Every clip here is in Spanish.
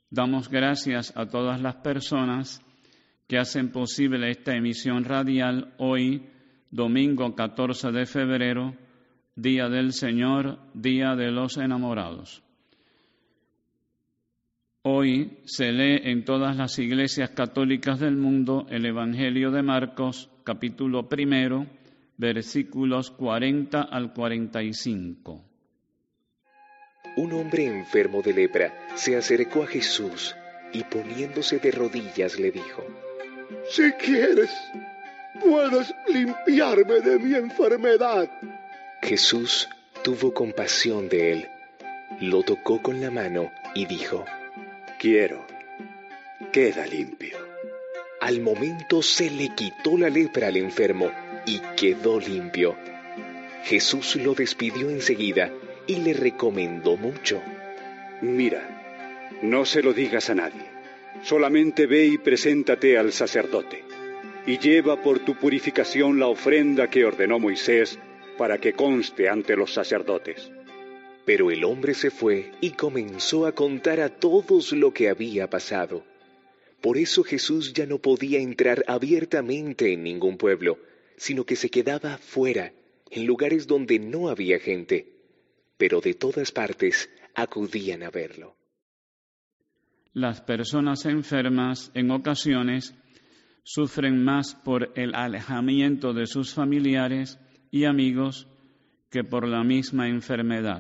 Damos gracias a todas las personas que hacen posible esta emisión radial hoy, domingo 14 de febrero, Día del Señor, Día de los Enamorados. Hoy se lee en todas las iglesias católicas del mundo el Evangelio de Marcos, capítulo 1, versículos 40 al 45. Un hombre enfermo de lepra se acercó a Jesús y poniéndose de rodillas le dijo: Si quieres, puedes limpiarme de mi enfermedad. Jesús tuvo compasión de él, lo tocó con la mano y dijo: Quiero, queda limpio. Al momento se le quitó la lepra al enfermo y quedó limpio. Jesús lo despidió enseguida y le recomendó mucho. Mira, no se lo digas a nadie. Solamente ve y preséntate al sacerdote, y lleva por tu purificación la ofrenda que ordenó Moisés para que conste ante los sacerdotes. Pero el hombre se fue y comenzó a contar a todos lo que había pasado. Por eso Jesús ya no podía entrar abiertamente en ningún pueblo, sino que se quedaba fuera, en lugares donde no había gente. Pero de todas partes acudían a verlo. Las personas enfermas en ocasiones sufren más por el alejamiento de sus familiares y amigos que por la misma enfermedad.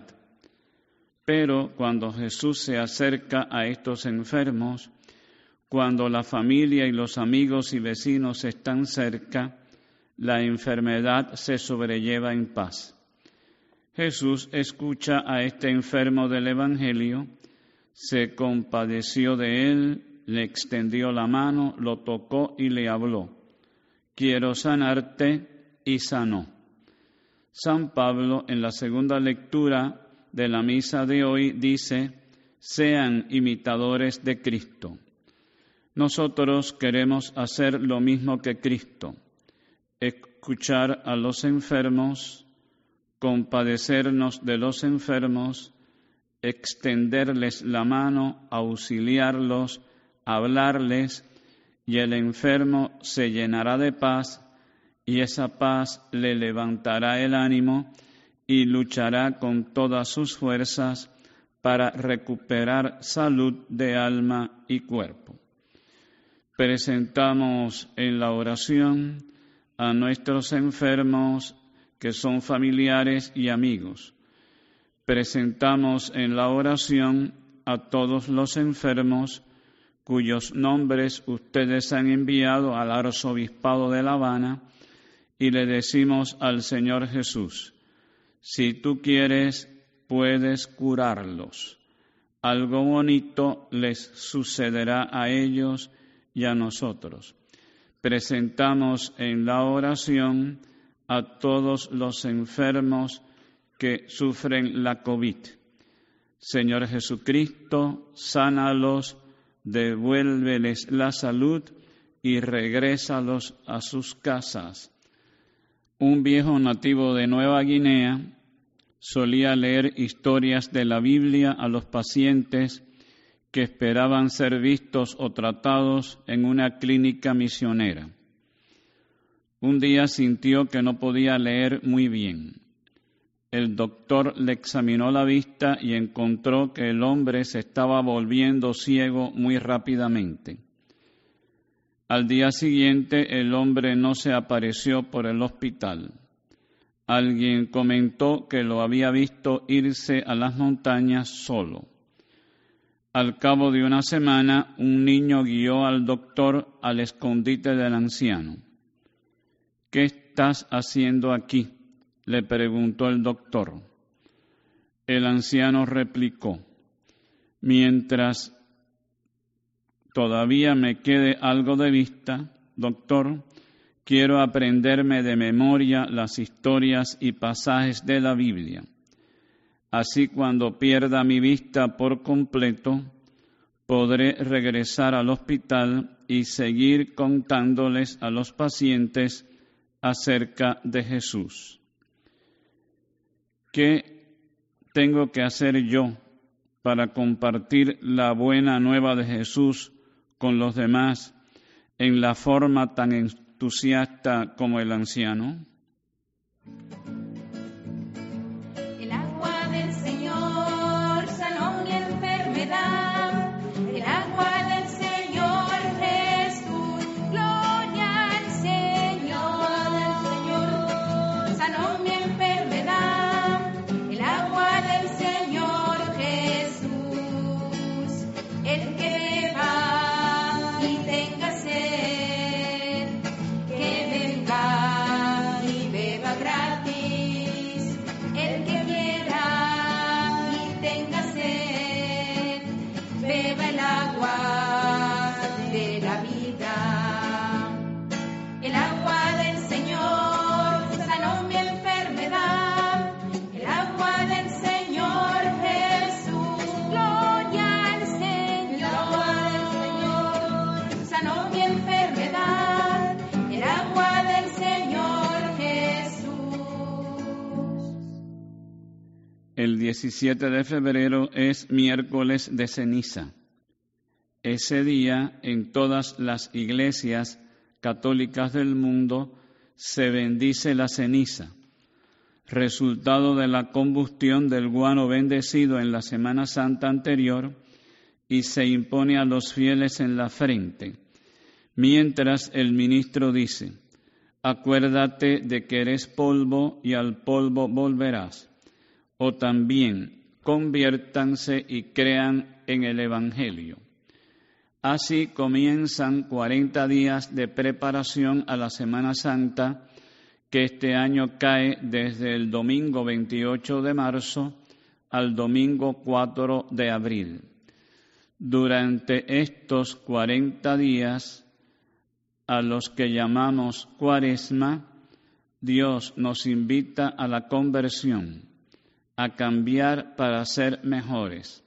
Pero cuando Jesús se acerca a estos enfermos, cuando la familia y los amigos y vecinos están cerca, la enfermedad se sobrelleva en paz. Jesús escucha a este enfermo del Evangelio, se compadeció de él, le extendió la mano, lo tocó y le habló: Quiero sanarte, y sanó. San Pablo, en la segunda lectura de la misa de hoy, dice: sean imitadores de Cristo. Nosotros queremos hacer lo mismo que Cristo, escuchar a los enfermos, compadecernos de los enfermos, extenderles la mano, auxiliarlos, hablarles, y el enfermo se llenará de paz, y esa paz le levantará el ánimo y luchará con todas sus fuerzas para recuperar salud de alma y cuerpo. Presentamos en la oración a nuestros enfermos que son familiares y amigos. Presentamos en la oración a todos los enfermos cuyos nombres ustedes han enviado al Arzobispado de La Habana, y le decimos al Señor Jesús: si tú quieres, puedes curarlos. Algo bonito les sucederá a ellos y a nosotros. Presentamos en la oración a todos los enfermos que sufren la COVID. Señor Jesucristo, sánalos, devuélveles la salud y regrésalos a sus casas. Un viejo nativo de Nueva Guinea solía leer historias de la Biblia a los pacientes que esperaban ser vistos o tratados en una clínica misionera. Un día sintió que no podía leer muy bien. El doctor le examinó la vista y encontró que el hombre se estaba volviendo ciego muy rápidamente. Al día siguiente, el hombre no se apareció por el hospital. Alguien comentó que lo había visto irse a las montañas solo. Al cabo de una semana, un niño guió al doctor al escondite del anciano. ¿Qué estás haciendo aquí?, le preguntó el doctor. El anciano replicó: mientras todavía me quede algo de vista, doctor, quiero aprenderme de memoria las historias y pasajes de la Biblia. Así, cuando pierda mi vista por completo, podré regresar al hospital y seguir contándoles a los pacientes acerca de Jesús. ¿Qué tengo que hacer yo para compartir la buena nueva de Jesús con los demás en la forma tan entusiasta como el anciano? El agua del Señor sanó mi enfermedad. El agua del Señor Jesús, gloria al Señor. Sanó mi enfermedad. El agua del Señor Jesús. El que beba y tenga sed, que venga y beba gratis. El que quiera y tenga sed, beba el agua de la vida. El agua del Señor sanó mi enfermedad. El agua del Señor Jesús, gloria al Señor. Sanó mi enfermedad. El agua del Señor Jesús. El 17 de febrero es miércoles de ceniza. Ese día, en todas las iglesias católicas del mundo, se bendice la ceniza, resultado de la combustión del guano bendecido en la Semana Santa anterior, y se impone a los fieles en la frente, mientras el ministro dice: acuérdate de que eres polvo y al polvo volverás. O también, conviértanse y crean en el Evangelio. Así comienzan 40 días de preparación a la Semana Santa, que este año cae desde el domingo 28 de marzo al domingo 4 de abril. Durante estos 40 días, a los que llamamos Cuaresma, Dios nos invita a la conversión, a cambiar para ser mejores.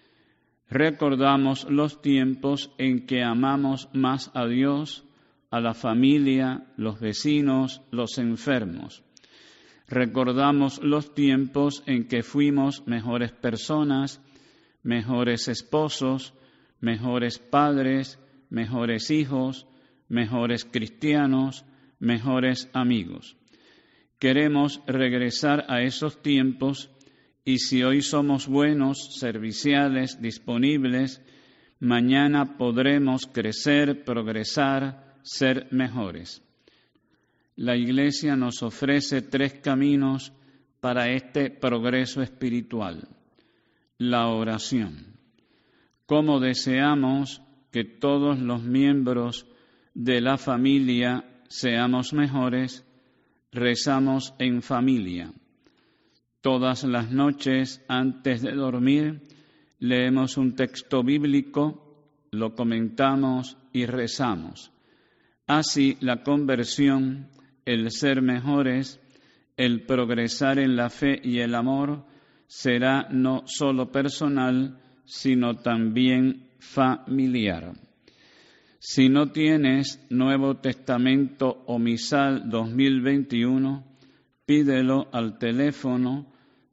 Recordamos los tiempos en que amamos más a Dios, a la familia, los vecinos, los enfermos. Recordamos los tiempos en que fuimos mejores personas, mejores esposos, mejores padres, mejores hijos, mejores cristianos, mejores amigos. Queremos regresar a esos tiempos, y si hoy somos buenos, serviciales, disponibles, mañana podremos crecer, progresar, ser mejores. La Iglesia nos ofrece 3 caminos para este progreso espiritual. La oración. Como deseamos que todos los miembros de la familia seamos mejores, rezamos en familia. Todas las noches, antes de dormir, leemos un texto bíblico, lo comentamos y rezamos. Así, la conversión, el ser mejores, el progresar en la fe y el amor, será no solo personal, sino también familiar. Si no tienes Nuevo Testamento o Misal 2021, pídelo al teléfono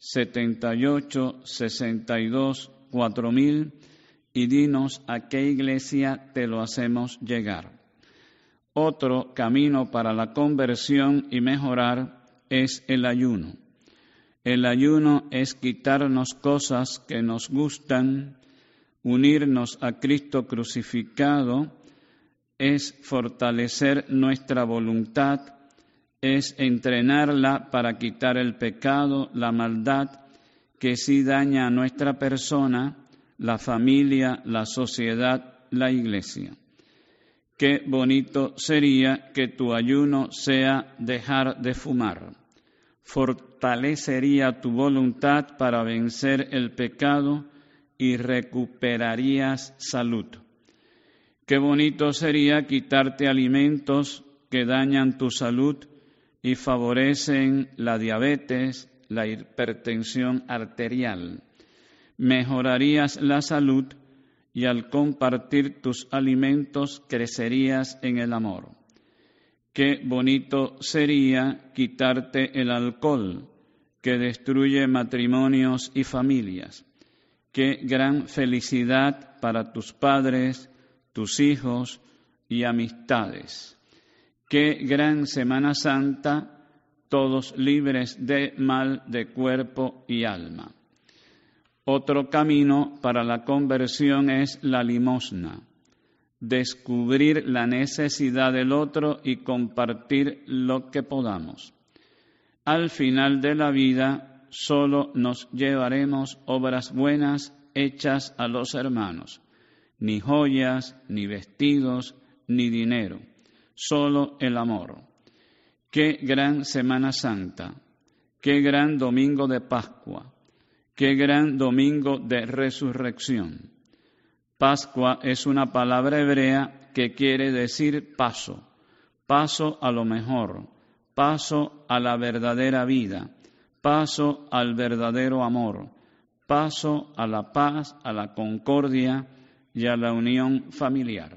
78 62 4000 y dinos a qué iglesia te lo hacemos llegar. Otro camino para la conversión y mejorar es el ayuno. El ayuno es quitarnos cosas que nos gustan, unirnos a Cristo crucificado, es fortalecer nuestra voluntad, es entrenarla para quitar el pecado, la maldad, que sí daña a nuestra persona, la familia, la sociedad, la iglesia. Qué bonito sería que tu ayuno sea dejar de fumar. Fortalecería tu voluntad para vencer el pecado y recuperarías salud. Qué bonito sería quitarte alimentos que dañan tu salud y favorecen la diabetes, la hipertensión arterial. Mejorarías la salud y al compartir tus alimentos crecerías en el amor. Qué bonito sería quitarte el alcohol que destruye matrimonios y familias. Qué gran felicidad para tus padres, tus hijos y amistades. Qué gran Semana Santa, todos libres de mal de cuerpo y alma. Otro camino para la conversión es la limosna, descubrir la necesidad del otro y compartir lo que podamos. Al final de la vida solo nos llevaremos obras buenas hechas a los hermanos, ni joyas, ni vestidos, ni dinero, solo el amor. Qué gran Semana Santa, qué gran domingo de Pascua, qué gran domingo de resurrección. Pascua es una palabra hebrea que quiere decir paso, paso a lo mejor, paso a la verdadera vida, paso al verdadero amor, paso a la paz, a la concordia y a la unión familiar.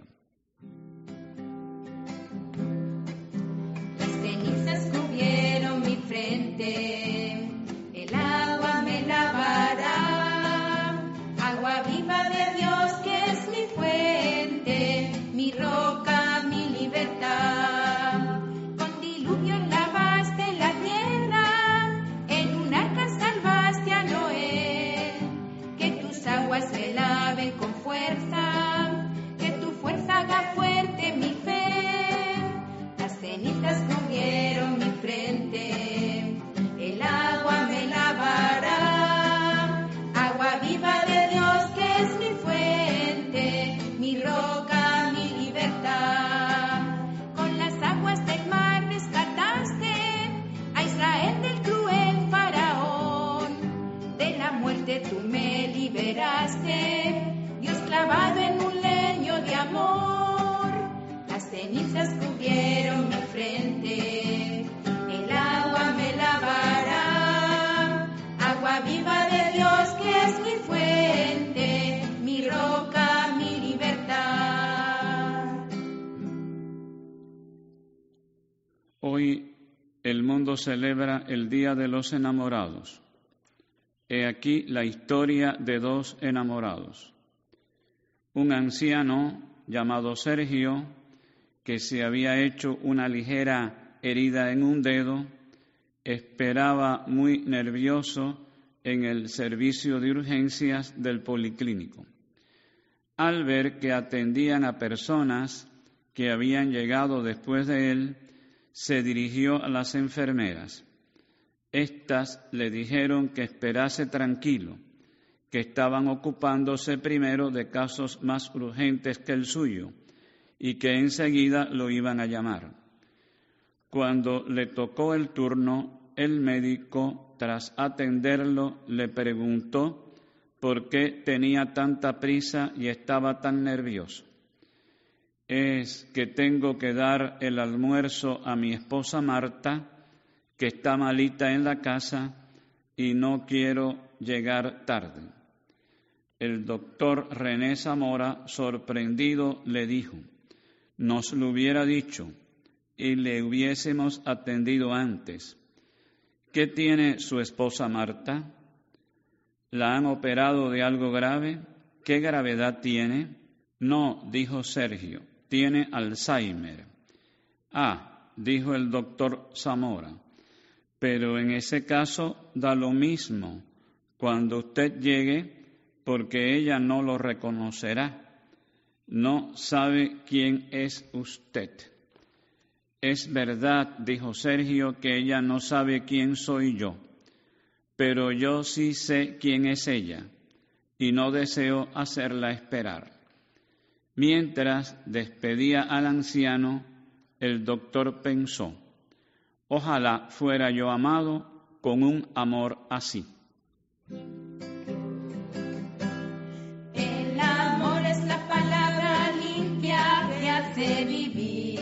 Las cenizas cubrieron mi frente, el agua me lavará, agua viva de Dios que es mi fuente, mi roca, mi libertad. Con diluvio lavaste la tierra, en un arca salvaste a Noé. Que tus aguas me laven con fuerza, que tu fuerza haga fuerte mi fe. Las cenizas cubrieron mi frente, el agua me lavará, agua viva de Dios que es mi fuente, mi roca, mi libertad. Con las aguas del mar rescataste a Israel del cruel faraón, de la muerte tú me liberaste, Dios clavado en un leño de amor. Las cenizas cubrieron mi frente, el agua me lavará, agua viva de Dios que es mi fuente, mi roca, mi libertad. Hoy el mundo celebra el Día de los Enamorados. He aquí la historia de dos enamorados. Un anciano llamado Sergio, que se había hecho una ligera herida en un dedo, esperaba muy nervioso en el servicio de urgencias del policlínico. Al ver que atendían a personas que habían llegado después de él, se dirigió a las enfermeras. Estas le dijeron que esperase tranquilo, que estaban ocupándose primero de casos más urgentes que el suyo y que enseguida lo iban a llamar. Cuando le tocó el turno, el médico, tras atenderlo, le preguntó por qué tenía tanta prisa y estaba tan nervioso. Es que tengo que dar el almuerzo a mi esposa Marta, que está malita en la casa y no quiero llegar tarde. El doctor René Zamora, sorprendido, le dijo: nos lo hubiera dicho y le hubiésemos atendido antes. ¿Qué tiene su esposa Marta? ¿La han operado de algo grave? ¿Qué gravedad tiene? No, dijo Sergio, tiene Alzheimer. Ah, dijo el doctor Zamora, pero en ese caso da lo mismo cuando usted llegue, porque ella no lo reconocerá. No sabe quién es usted. Es verdad, dijo Sergio, que ella no sabe quién soy yo, pero yo sí sé quién es ella y no deseo hacerla esperar. Mientras despedía al anciano, el doctor pensó: ojalá fuera yo amado con un amor así. El amor es la palabra limpia que hace vivir.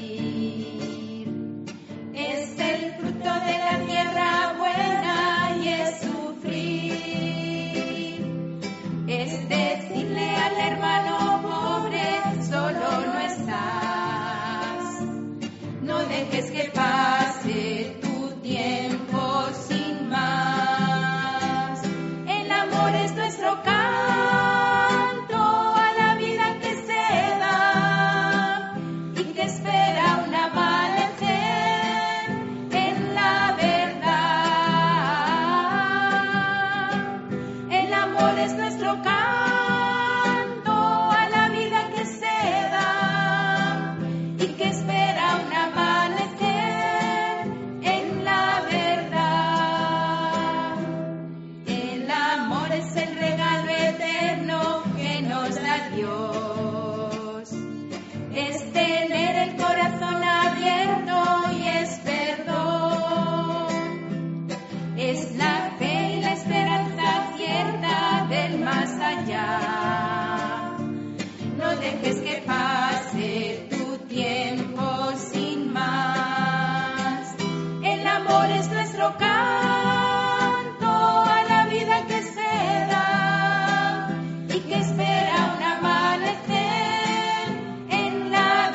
Es el fruto de la tierra buena y es sufrir. Es decirle al hermano pobre: solo no estás. No dejes que pase tu tiempo sin más. El amor es nuestro camino. Dios. Es tener el corazón abierto y es perdón. Es la fe y la esperanza cierta del más allá. No dejes que pase tu tiempo sin más. El amor es nuestro canto a la vida que se da y que espera un amanecer en la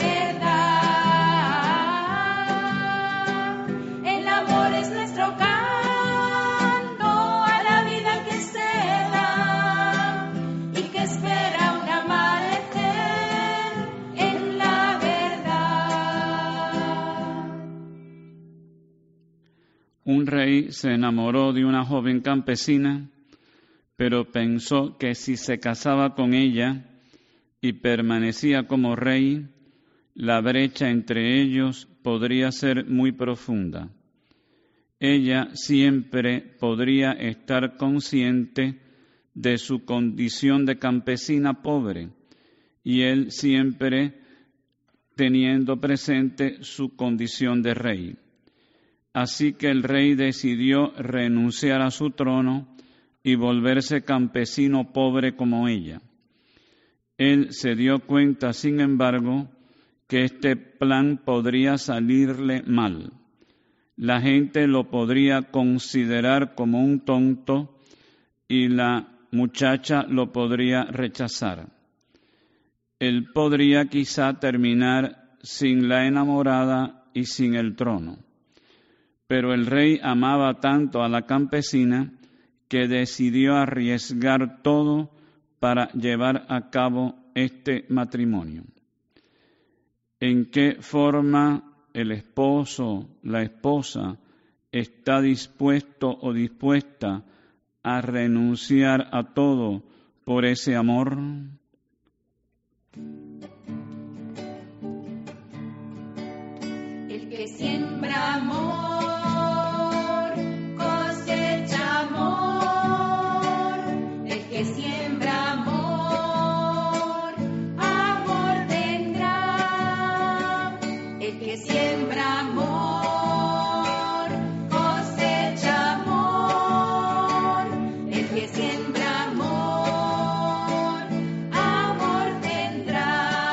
verdad. El amor es nuestro canto a la vida que se da y que espera un amanecer en la verdad. Un rey se enamoró de una joven campesina, pero pensó que si se casaba con ella y permanecía como rey, la brecha entre ellos podría ser muy profunda. Ella siempre podría estar consciente de su condición de campesina pobre y él siempre teniendo presente su condición de rey. Así que el rey decidió renunciar a su trono y volverse campesino pobre como ella. Él se dio cuenta, sin embargo, que este plan podría salirle mal. La gente lo podría considerar como un tonto y la muchacha lo podría rechazar. Él podría quizá terminar sin la enamorada y sin el trono. Pero el rey amaba tanto a la campesina que decidió arriesgar todo para llevar a cabo este matrimonio. ¿En qué forma el esposo, la esposa, está dispuesto o dispuesta a renunciar a todo por ese amor? El que siembra amor, cosecha amor. El que siembra amor, amor tendrá. El que siembra amor, cosecha amor. El que siembra amor, amor tendrá.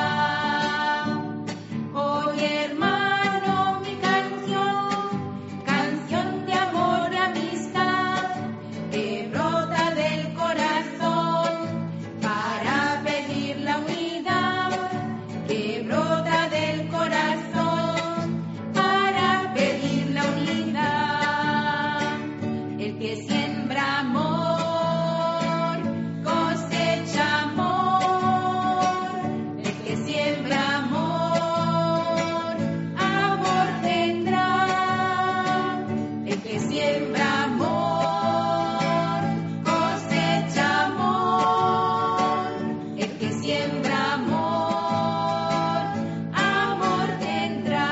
Oye, hermano, mi canción de amor y amistad, que brota del corazón para pedir la unidad, que brota del corazón para pedir la unidad. El que siembra amor, cosecha amor. El que siembra amor, amor tendrá. El que siembra amor, cosecha amor. El que siembra amor, amor tendrá.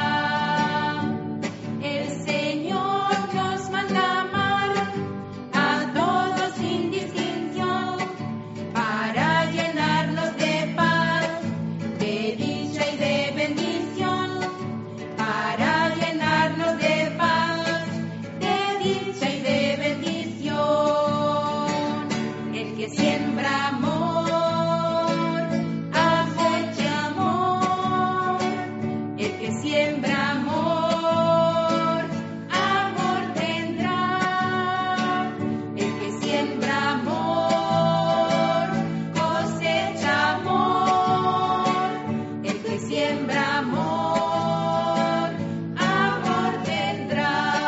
El Señor nos manda amar a todos sin distinción, para llenarnos de paz, de dicha y de bendición, para llenarnos de paz, de dicha y de bendición. El que siembra amor, cosecha amor. El que siembra amor, amor tendrá. El que siembra amor, cosecha amor. El que siembra amor, amor tendrá.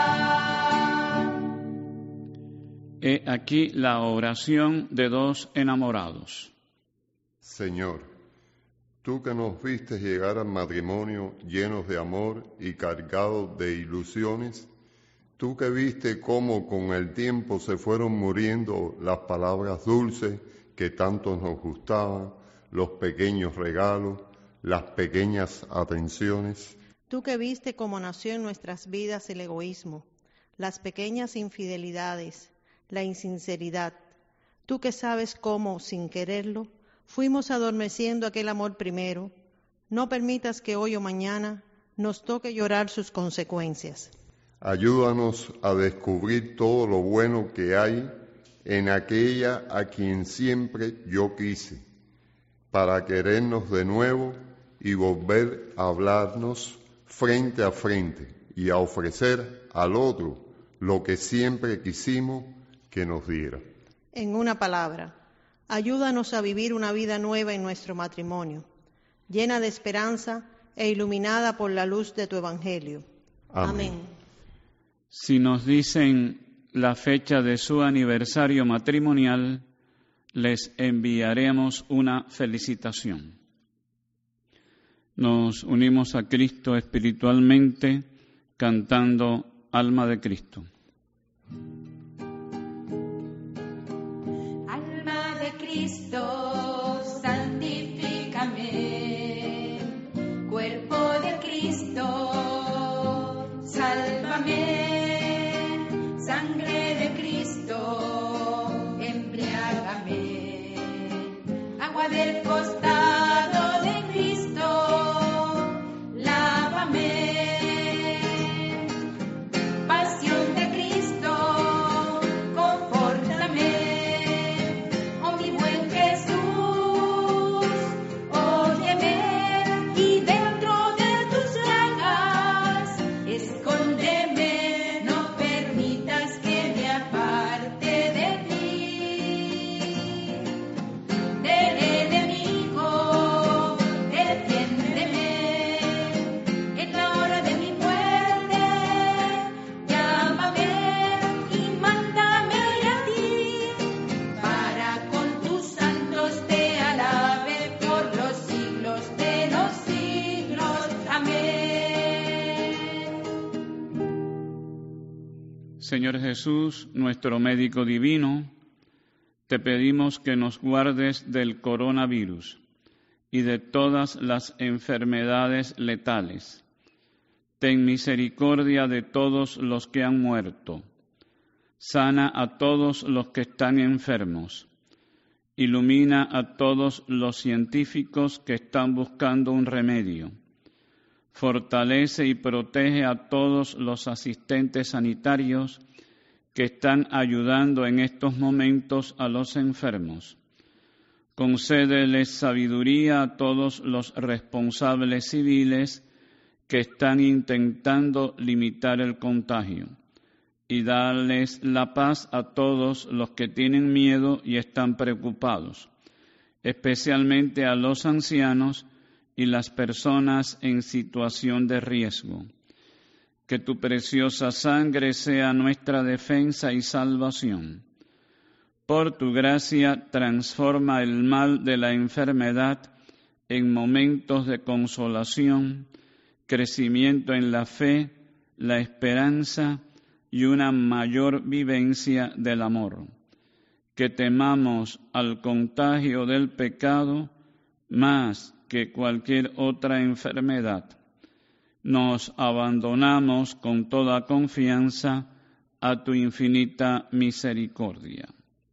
He aquí la oración de dos enamorados. Señor, tú que nos viste llegar al matrimonio llenos de amor y cargados de ilusiones, tú que viste cómo con el tiempo se fueron muriendo las palabras dulces que tanto nos gustaban, los pequeños regalos, las pequeñas atenciones. Tú que viste cómo nació en nuestras vidas el egoísmo, las pequeñas infidelidades, la insinceridad. Tú que sabes cómo, sin quererlo, Fuimos adormeciendo aquel amor primero. No permitas que hoy o mañana nos toque llorar sus consecuencias. Ayúdanos a descubrir todo lo bueno que hay en aquella a quien siempre yo quise, para querernos de nuevo y volver a hablarnos frente a frente y a ofrecer al otro lo que siempre quisimos que nos diera. En una palabra, ayúdanos a vivir una vida nueva en nuestro matrimonio, llena de esperanza e iluminada por la luz de tu Evangelio. Amén. Si nos dicen la fecha de su aniversario matrimonial, les enviaremos una felicitación. Nos unimos a Cristo espiritualmente cantando Alma de Cristo. Alma de Cristo, santifícame. Cuerpo de Cristo, sálvame. Sangre de Cristo, embriágame. Agua del costado de Cristo, lávame. Pasión de Cristo, confórtame. Oh mi buen Jesús, óyeme, y dentro de tus llagas escóndeme. No permitas que me aparte de ti, del enemigo, defiéndeme en la hora de mi muerte. Llámame y mándame a ti, para con tus santos te alabe por los siglos de los siglos. Amén. Señor Jesús, nuestro médico divino, te pedimos que nos guardes del coronavirus y de todas las enfermedades letales. Ten misericordia de todos los que han muerto. Sana a todos los que están enfermos. Ilumina a todos los científicos que están buscando un remedio. Fortalece y protege a todos los asistentes sanitarios que están ayudando en estos momentos a los enfermos. Concédeles sabiduría a todos los responsables civiles que están intentando limitar el contagio, y darles la paz a todos los que tienen miedo y están preocupados, especialmente a los ancianos y las personas en situación de riesgo. Que tu preciosa sangre sea nuestra defensa y salvación. Por tu gracia transforma el mal de la enfermedad en momentos de consolación, crecimiento en la fe, la esperanza y una mayor vivencia del amor. Que temamos al contagio del pecado más que cualquier otra enfermedad. Nos abandonamos con toda confianza a tu infinita misericordia.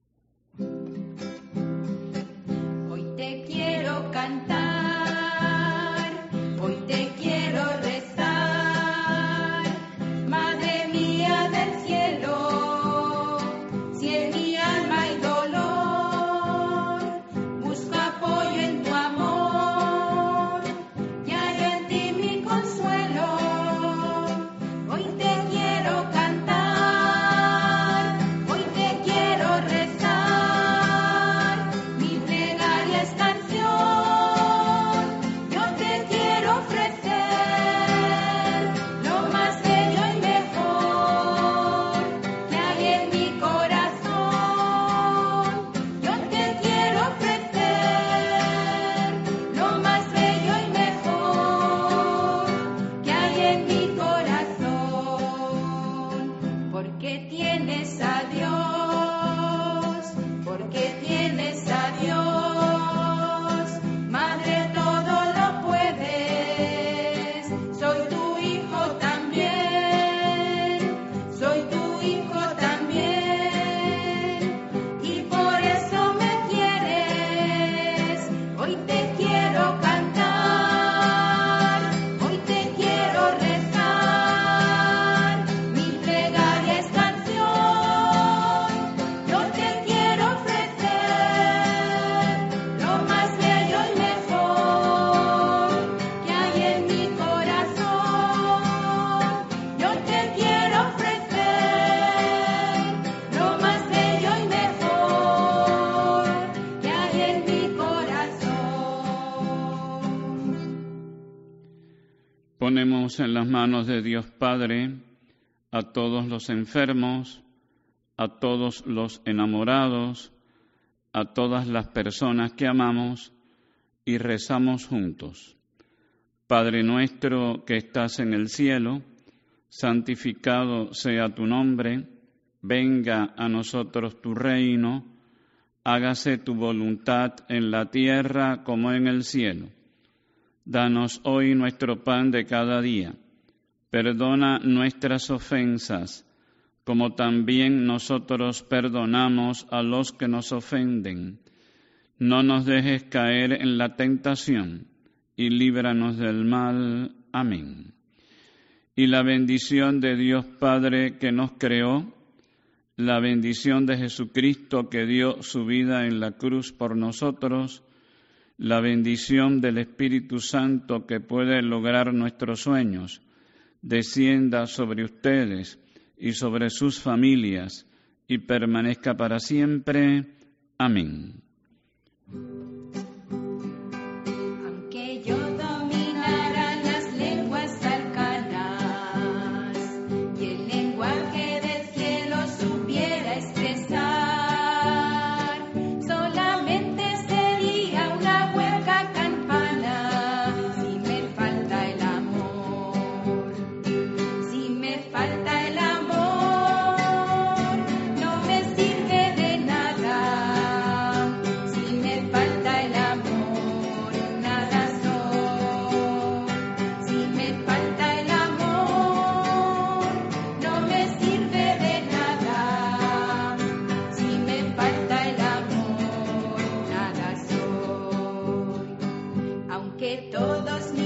Hoy te quiero cantar, hoy te quiero rezar, Madre mía del cielo, si en mi alma hay dolor, busco apoyo en tu amor, y hallo en ti mi consuelo. Hoy te quiero cantar, hoy te quiero Ponemos en las manos de Dios Padre a todos los enfermos, a todos los enamorados, a todas las personas que amamos y rezamos juntos. Padre nuestro que estás en el cielo, santificado sea tu nombre, venga a nosotros tu reino, hágase tu voluntad en la tierra como en el cielo. Danos hoy nuestro pan de cada día. Perdona nuestras ofensas, como también nosotros perdonamos a los que nos ofenden. No nos dejes caer en la tentación, y líbranos del mal. Amén. Y la bendición de Dios Padre que nos creó, la bendición de Jesucristo que dio su vida en la cruz por nosotros, la bendición del Espíritu Santo que puede lograr nuestros sueños, descienda sobre ustedes y sobre sus familias y permanezca para siempre. Amén. Aunque yo dominara las lenguas arcanas y el lenguaje del cielo supiera expresar, solamente sería una hueca campana si me falta el amor. Si me falta el amor, no me sirve de nada. Si me falta el amor, nada soy. Si me falta el amor, no me sirve de nada. Si me falta el amor, nada soy. Aunque todos